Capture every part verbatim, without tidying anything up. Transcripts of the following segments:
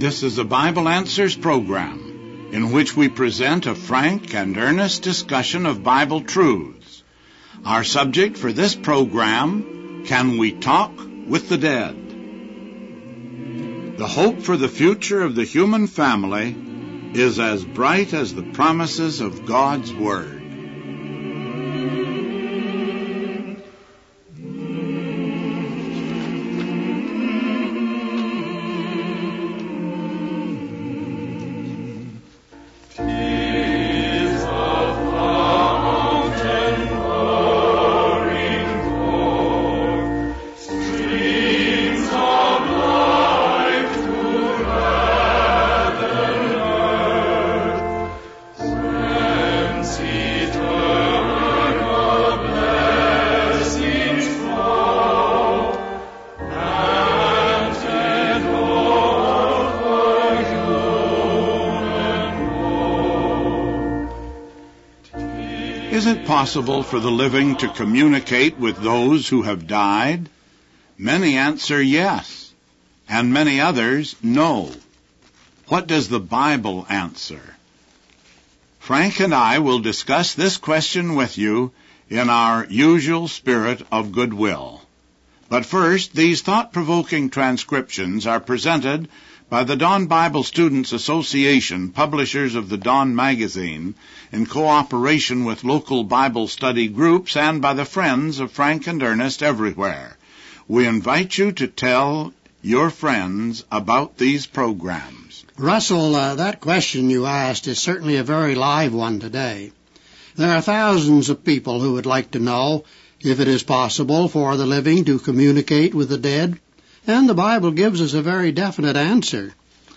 This is a Bible Answers program in which we present a frank and earnest discussion of Bible truths. Our subject for this program, Can We Talk with the Dead? The hope for the future of the human family is as bright as the promises of God's Word. Is it possible for the living to communicate with those who have died? Many answer yes, and many others no. What does the Bible answer? Frank and I will discuss this question with you in our usual spirit of goodwill. But first, these thought-provoking transcriptions are presented by the Dawn Bible Students Association, publishers of the Dawn magazine, in cooperation with local Bible study groups and by the friends of Frank and Ernest everywhere. We invite you to tell your friends about these programs. Russell, uh, that question you asked is certainly a very live one today. There are thousands of people who would like to know if it is possible for the living to communicate with the dead, and the Bible gives us a very definite answer.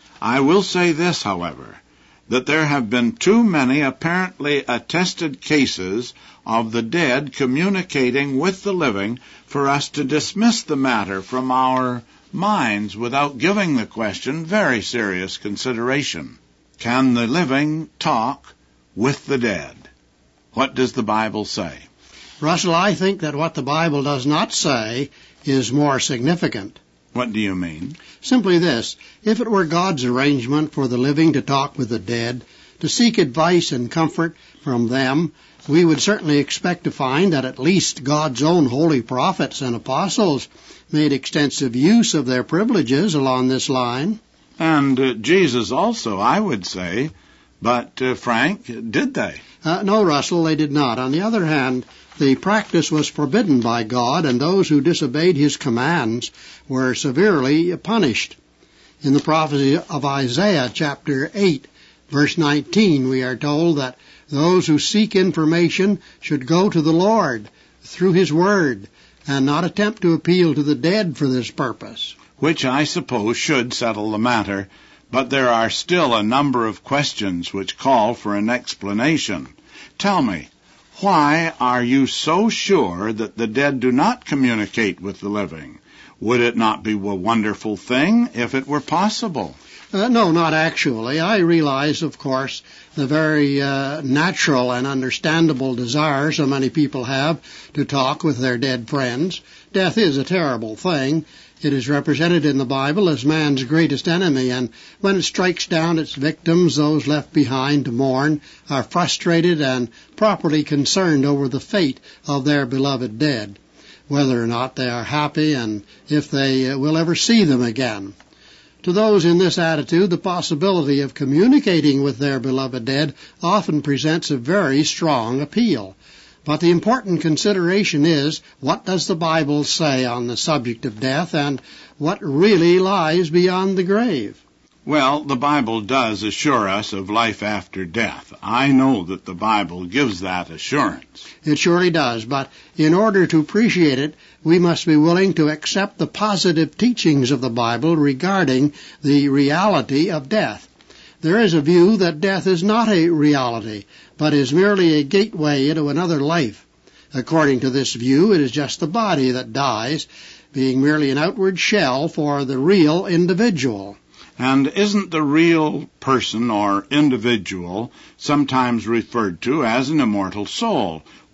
I will say this, however, that there have been too many apparently attested cases of the dead communicating with the living for us to dismiss the matter from our minds without giving the question very serious consideration. Can the living talk with the dead? What does the Bible say? Russell, I think that what the Bible does not say is more significant. What do you mean? Simply this: if it were God's arrangement for the living to talk with the dead, to seek advice and comfort from them, we would certainly expect to find that at least God's own holy prophets and apostles made extensive use of their privileges along this line. And uh, Jesus also, I would say. But, uh, Frank, did they? Uh, no, Russell, they did not. On the other hand, the practice was forbidden by God, and those who disobeyed his commands were severely punished. In the prophecy of Isaiah, chapter eight, verse nineteen, we are told that those who seek information should go to the Lord through his word, and not attempt to appeal to the dead for this purpose. Which I suppose should settle the matter, but there are still a number of questions which call for an explanation. Tell me, why are you so sure that the dead do not communicate with the living? Would it not be a wonderful thing if it were possible? Uh, no, not actually. I realize, of course, the very uh, natural and understandable desire so many people have to talk with their dead friends. Death is a terrible thing. It is represented in the Bible as man's greatest enemy, and when it strikes down its victims, those left behind to mourn are frustrated and properly concerned over the fate of their beloved dead, whether or not they are happy and if they uh, will ever see them again. To those in this attitude, the possibility of communicating with their beloved dead often presents a very strong appeal. But the important consideration is, what does the Bible say on the subject of death, and what really lies beyond the grave? Well, the Bible does assure us of life after death. I know that the Bible gives that assurance. It surely does, but in order to appreciate it, we must be willing to accept the positive teachings of the Bible regarding the reality of death. There is a view that death is not a reality, but is merely a gateway into another life. According to this view, it is just the body that dies, being merely an outward shell for the real individual. And isn't the real person or individual sometimes referred to as an immortal soul,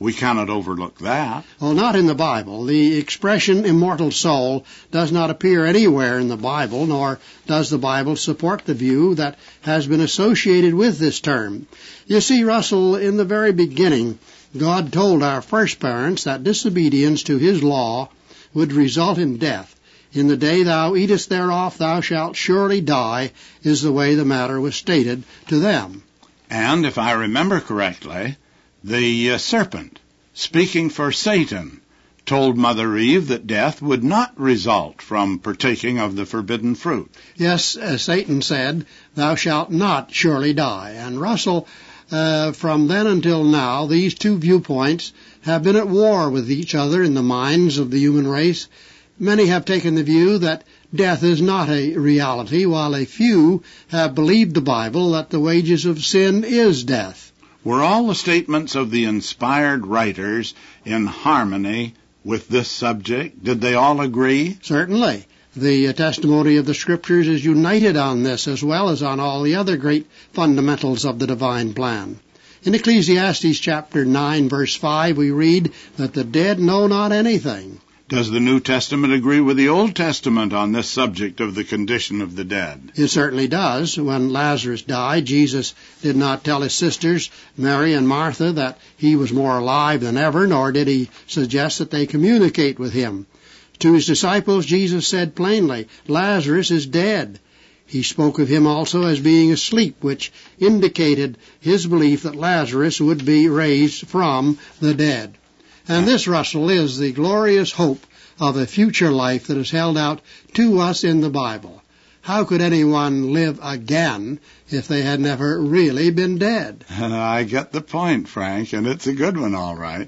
We cannot overlook that. Well, not in the Bible. The expression immortal soul does not appear anywhere in the Bible, nor does the Bible support the view that has been associated with this term. You see, Russell, in the very beginning, God told our first parents that disobedience to his law would result in death. In the day thou eatest thereof, thou shalt surely die, is the way the matter was stated to them. And if I remember correctly, the uh, serpent, speaking for Satan, told Mother Eve that death would not result from partaking of the forbidden fruit. Yes, uh, Satan said, thou shalt not surely die. And Russell, uh, from then until now, these two viewpoints have been at war with each other in the minds of the human race. Many have taken the view that death is not a reality, while a few have believed the Bible that the wages of sin is death. Were all the statements of the inspired writers in harmony with this subject? Did they all agree? Certainly. The uh, testimony of the Scriptures is united on this as well as on all the other great fundamentals of the divine plan. In Ecclesiastes chapter nine, verse five, we read that the dead know not anything. Does the New Testament agree with the Old Testament on this subject of the condition of the dead? It certainly does. When Lazarus died, Jesus did not tell his sisters, Mary and Martha, that he was more alive than ever, nor did he suggest that they communicate with him. To his disciples, Jesus said plainly, Lazarus is dead. He spoke of him also as being asleep, which indicated his belief that Lazarus would be raised from the dead. And this, Russell, is the glorious hope of a future life that is held out to us in the Bible. How could anyone live again if they had never really been dead? I get the point, Frank, and it's a good one, all right.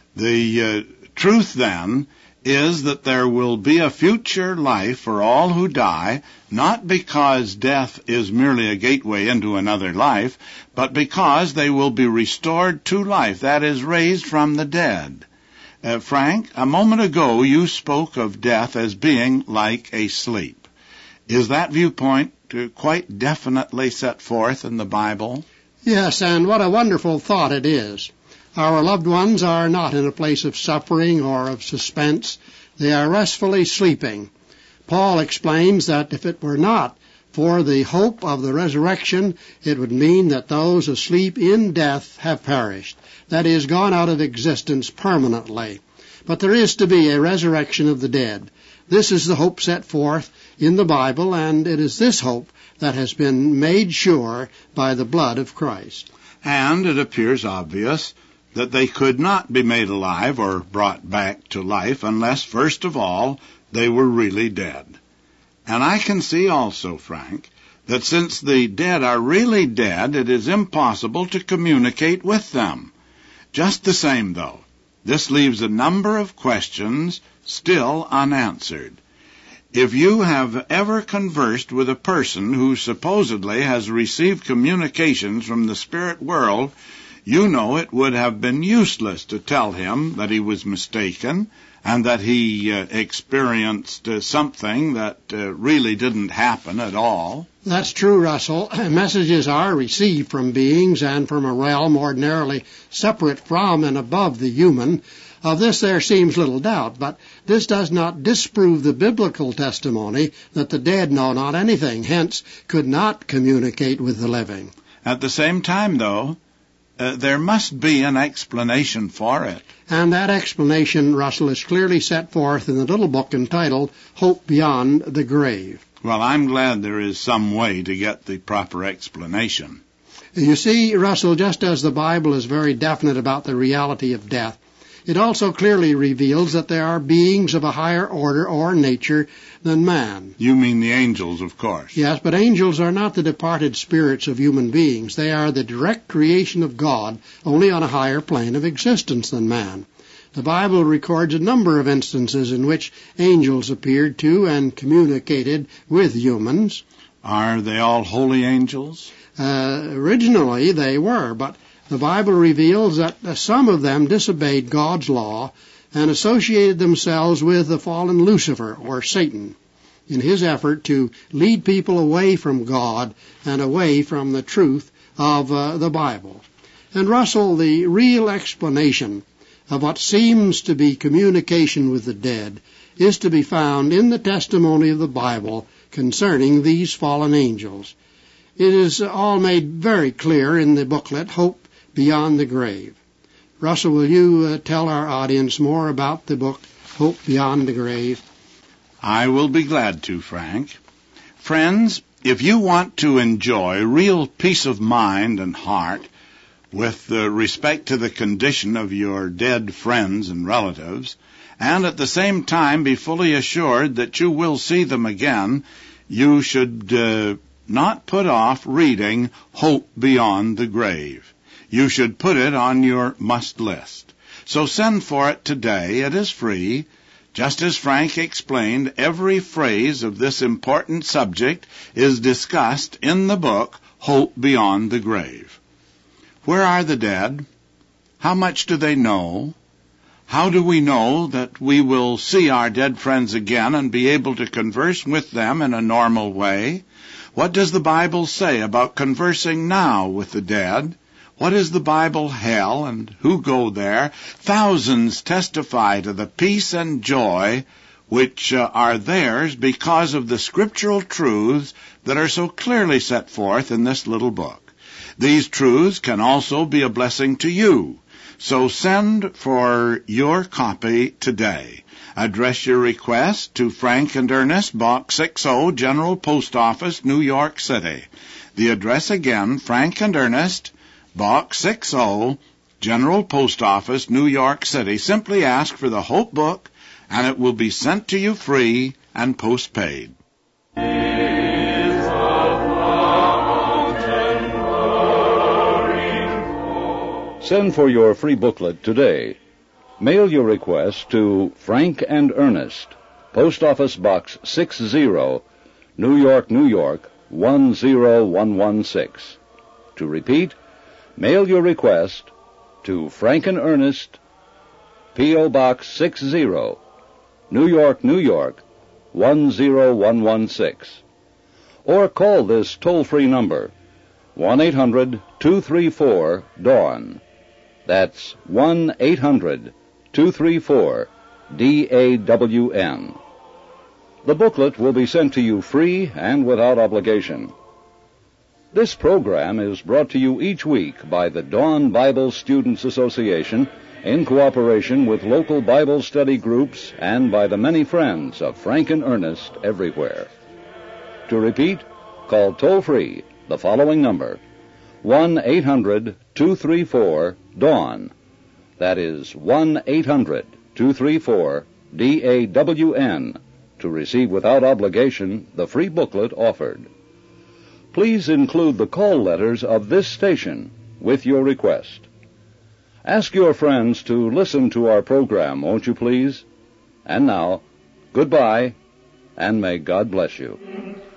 The uh, truth, then, is that there will be a future life for all who die, not because death is merely a gateway into another life, but because they will be restored to life, that is, raised from the dead. Uh, Frank, a moment ago you spoke of death as being like a sleep. Is that viewpoint uh, quite definitely set forth in the Bible? Yes, and what a wonderful thought it is. Our loved ones are not in a place of suffering or of suspense. They are restfully sleeping. Paul explains that if it were not for the hope of the resurrection, it would mean that those asleep in death have perished, that is, gone out of existence permanently. But there is to be a resurrection of the dead. This is the hope set forth in the Bible, and it is this hope that has been made sure by the blood of Christ. And it appears obvious that they could not be made alive or brought back to life unless, first of all, they were really dead. And I can see also, Frank, that since the dead are really dead, it is impossible to communicate with them. Just the same, though, this leaves a number of questions still unanswered. If you have ever conversed with a person who supposedly has received communications from the spirit world, you know it would have been useless to tell him that he was mistaken and that he uh, experienced uh, something that uh, really didn't happen at all. That's true, Russell. Messages are received from beings and from a realm ordinarily separate from and above the human. Of this there seems little doubt, but this does not disprove the biblical testimony that the dead know not anything, hence could not communicate with the living. At the same time, though, uh, there must be an explanation for it. And that explanation, Russell, is clearly set forth in the little book entitled Hope Beyond the Grave. Well, I'm glad there is some way to get the proper explanation. You see, Russell, just as the Bible is very definite about the reality of death, it also clearly reveals that there are beings of a higher order or nature than man. You mean the angels, of course. Yes, but angels are not the departed spirits of human beings. They are the direct creation of God, only on a higher plane of existence than man. The Bible records a number of instances in which angels appeared to and communicated with humans. Are they all holy angels? Uh, originally they were, but the Bible reveals that some of them disobeyed God's law and associated themselves with the fallen Lucifer, or Satan, in his effort to lead people away from God and away from the truth of uh, the Bible. And Russell, the real explanation of what seems to be communication with the dead is to be found in the testimony of the Bible concerning these fallen angels. It is all made very clear in the booklet, Hope Beyond the Grave. Russell, will you uh, tell our audience more about the book, Hope Beyond the Grave? I will be glad to, Frank. Friends, if you want to enjoy real peace of mind and heart with uh, respect to the condition of your dead friends and relatives, and at the same time be fully assured that you will see them again, you should uh, not put off reading Hope Beyond the Grave. You should put it on your must list. So send for it today. It is free. Just as Frank explained, every phrase of this important subject is discussed in the book, Hope Beyond the Grave. Where are the dead? How much do they know? How do we know that we will see our dead friends again and be able to converse with them in a normal way? What does the Bible say about conversing now with the dead? What is the Bible hell, and who go there? Thousands testify to the peace and joy which uh, are theirs because of the scriptural truths that are so clearly set forth in this little book. These truths can also be a blessing to you. So send for your copy today. Address your request to Frank and Ernest, Box sixty, General Post Office, New York City. The address again, Frank and Ernest, Box sixty, General Post Office, New York City. Simply ask for the Hope Book, and it will be sent to you free and postpaid. Send for your free booklet today. Mail your request to Frank and Ernest, Post Office Box sixty, New York, New York, one zero one one six. To repeat, mail your request to Frank and Ernest, P O. Box sixty, New York, New York, one zero one one six. Or call this toll-free number, one eight hundred two three four DAWN. That's one eight hundred two three four D A W N. The booklet will be sent to you free and without obligation. This program is brought to you each week by the Dawn Bible Students Association in cooperation with local Bible study groups and by the many friends of Frank and Ernest everywhere. To repeat, call toll-free the following number, one eight hundred two three four DAWN. That is one eight hundred two three four D A W N to receive without obligation the free booklet offered. Please include the call letters of this station with your request. Ask your friends to listen to our program, won't you please? And now, goodbye, and may God bless you.